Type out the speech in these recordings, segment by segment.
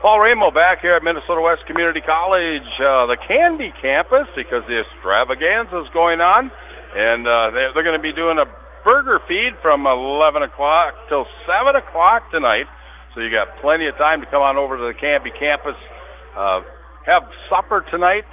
Paul Ramo back here at Minnesota West Community College, the Canby campus, because the extravaganza is going on. And they're going to be doing a burger feed from 11 o'clock till 7 o'clock tonight. So you got plenty of time to come on over to the Canby campus, have supper tonight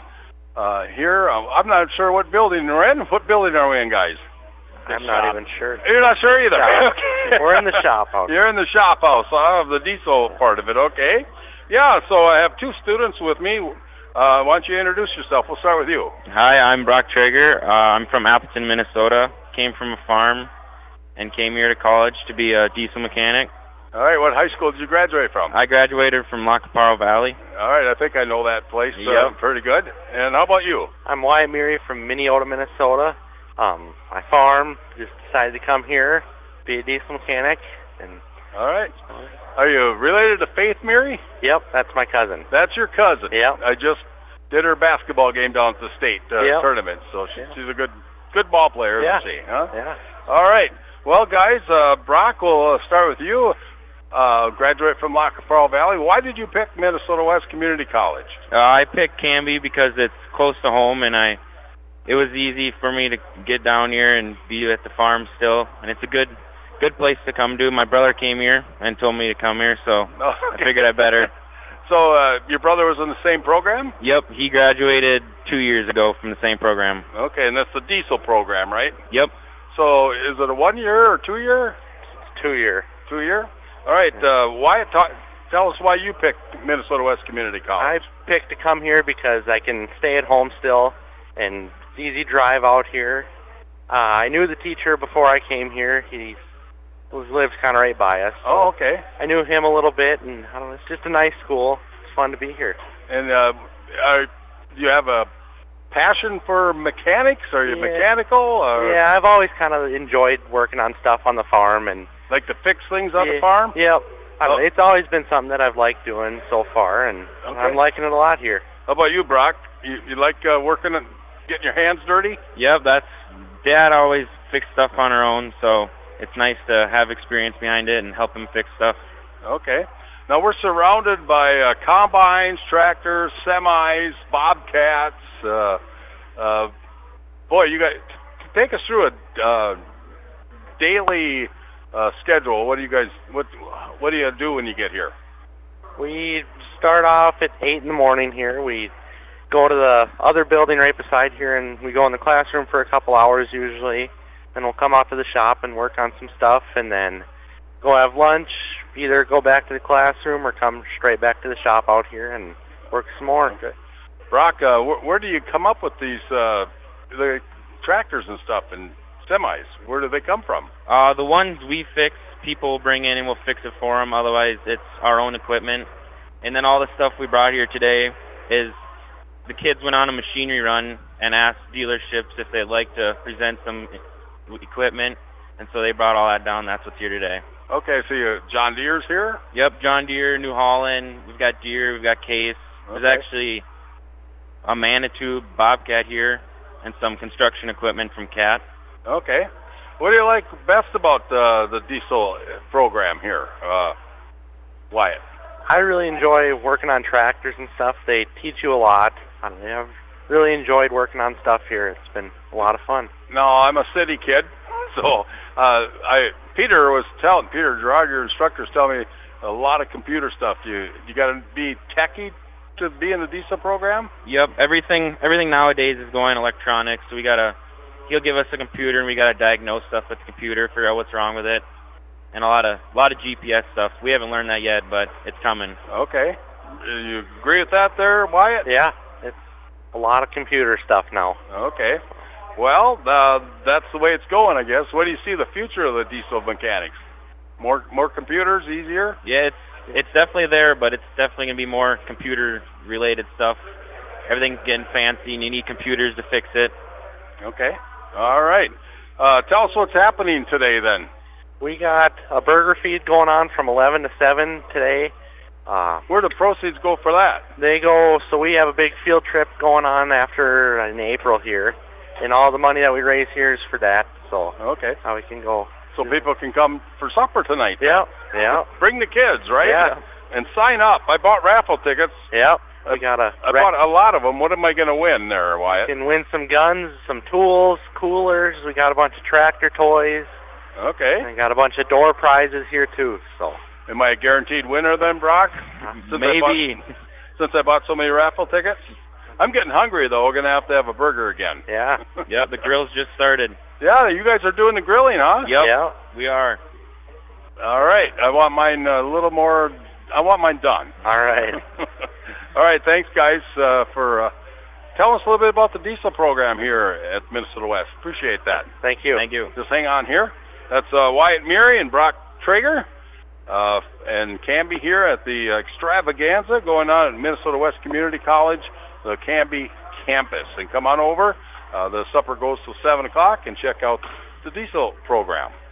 here. I'm not sure what building we're in. What building are we in, guys? I'm not even sure. You're not sure either? Okay. We're in the shop house. You're in the shop house, the diesel part of it, okay. Yeah, so I have two students with me. Why don't you introduce yourself? We'll start with you. Hi, I'm Brock Traeger. I'm from Appleton, Minnesota. Came from a farm and came here to college to be a diesel mechanic. All right, what high school did you graduate from? I graduated from La Caparo Valley. All right, I think I know that place pretty good. And how about you? I'm Wyatt Meary from Minneota, Minnesota. I farm, just decided to come here, be a diesel mechanic. All right. Are you related to Faith Meary? Yep, that's my cousin. That's your cousin? Yep. I just did her basketball game down at the state tournament, so she's a good ball player, isn't she? Huh? Yeah. All right. Well, guys, Brock, we'll start with you. Graduate from La Caparo Valley. Why did you pick Minnesota West Community College? I picked Canby because it's close to home, and it was easy for me to get down here and be at the farm still, and it's a good place to come to. My brother came here and told me to come here, so I figured I better. So your brother was in the same program? Yep, he graduated 2 years ago from the same program. Okay, and that's the diesel program, right? Yep. So is it a 1 year or 2 year? It's 2 year. 2 year? All right, Wyatt, tell us why you picked Minnesota West Community College. I picked to come here because I can stay at home still, and it's easy drive out here. I knew the teacher before I came here. He lives kind of right by us. So oh, okay. I knew him a little bit, and I don't know, it's just a nice school. It's fun to be here. And do you have a passion for mechanics? Are you mechanical? Or? Yeah, I've always kind of enjoyed working on stuff on the farm. And like to fix things on the farm? Yep. It's always been something that I've liked doing so far, and I'm liking it a lot here. How about you, Brock? You like working and getting your hands dirty? Yep, Dad always fixed stuff on her own, so it's nice to have experience behind it and help him fix stuff. Okay. Now we're surrounded by combines, tractors, semis, bobcats. Boy, you guys, take us through a daily schedule. What do you do when you get here? We start off at 8 in the morning here. We go to the other building right beside here, and we go in the classroom for a couple hours usually. Then we'll come out to the shop and work on some stuff, and then go have lunch, either go back to the classroom or come straight back to the shop out here and work some more. Okay. Brock, where do you come up with these the tractors and stuff and semis? Where do they come from? The ones we fix, people bring in and we'll fix it for them. Otherwise, it's our own equipment. And then all the stuff we brought here today is the kids went on a machinery run and asked dealerships if they'd like to present some equipment, and so they brought all that down. That's what's here today. Okay, so John Deere's here? Yep, John Deere, New Holland. We've got Deere, we've got Case. There's actually a Manitou Bobcat here and some construction equipment from Cat. Okay. What do you like best about the diesel program here, Wyatt? I really enjoy working on tractors and stuff. They teach you a lot. I've really enjoyed working on stuff here. It's been a lot of fun. No, I'm a city kid, so Peter Gerard, your instructor's telling me a lot of computer stuff. You got to be techie to be in the diesel program? Yep, everything nowadays is going electronics. So he'll give us a computer and we got to diagnose stuff with the computer, figure out what's wrong with it, and a lot of GPS stuff. We haven't learned that yet, but it's coming. Okay, you agree with that there, Wyatt? Yeah, it's a lot of computer stuff now. Okay. Well, that's the way it's going, I guess. What do you see the future of the diesel mechanics? More computers, easier? Yeah, it's definitely there, but it's definitely going to be more computer-related stuff. Everything's getting fancy, and you need computers to fix it. Okay. All right. Tell us what's happening today, then. We got a burger feed going on from 11 to 7 today. Where do the proceeds go for that? So we have a big field trip going on in April here. And all the money that we raise here is for that. So how we can go. So people can come for supper tonight. Yeah. Bring the kids, right? Yeah. and sign up. I bought raffle tickets. Yep. We got I bought a lot of them. What am I going to win there, Wyatt? You can win some guns, some tools, coolers. We got a bunch of tractor toys. Okay. And got a bunch of door prizes here too. So. Am I a guaranteed winner then, Brock? Maybe. Since I bought so many raffle tickets? I'm getting hungry, though. We're going to have a burger again. Yeah. Yep, the grill's just started. Yeah, you guys are doing the grilling, huh? Yep, Yeah. we are. All right. I want mine a little more. I want mine done. All right. All right. Thanks, guys, for telling us a little bit about the diesel program here at Minnesota West. Appreciate that. Thank you. Thank you. Just hang on here. That's Wyatt Meary and Brock Traeger and Canby here at the extravaganza going on at Minnesota West Community College, the Canby campus. And come on over. The supper goes till 7 o'clock, and check out the diesel program.